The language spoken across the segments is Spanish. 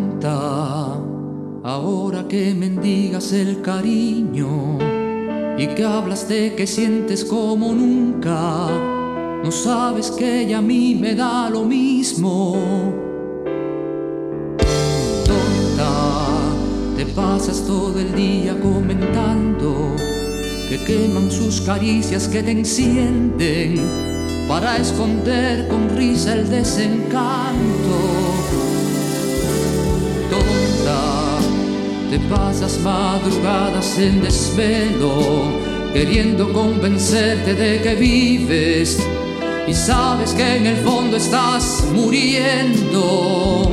Tonta, ahora que mendigas el cariño y que hablas de que sientes como nunca, no sabes que ella a mí me da lo mismo. Tonta, te pasas todo el día comentando que queman sus caricias que te encienden para esconder con risa el desencanto. Tonta, te pasas madrugadas en desvelo queriendo convencerte de que vives y sabes que en el fondo estás muriendo.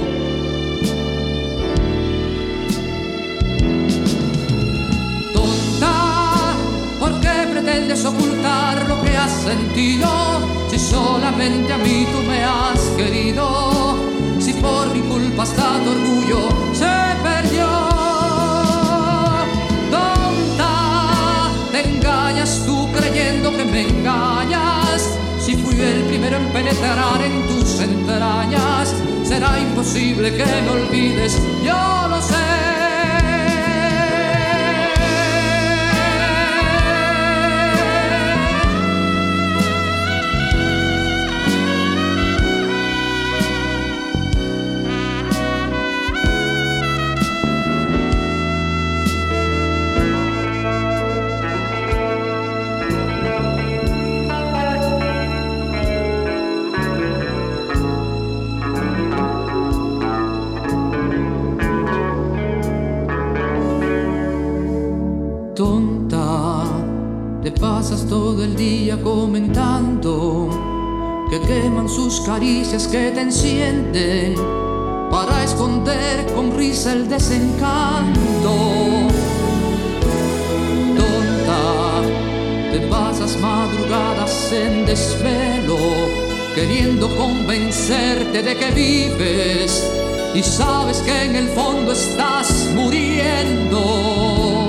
Tonta, ¿por qué pretendes ocultar lo que has sentido? Si solamente a mí tú me has querido, si por mi culpa hasta tu orgullo se perdió. Tonta, te engañas tú creyendo que me engañas. Si fui el primero en penetrar en tus entrañas, será imposible que me olvides, yo lo sé. Tonta, te pasas todo el día comentando que queman sus caricias que te encienden para esconder con risa el desencanto. Tonta, te pasas madrugadas en desvelo queriendo convencerte de que vives y sabes que en el fondo estás muriendo.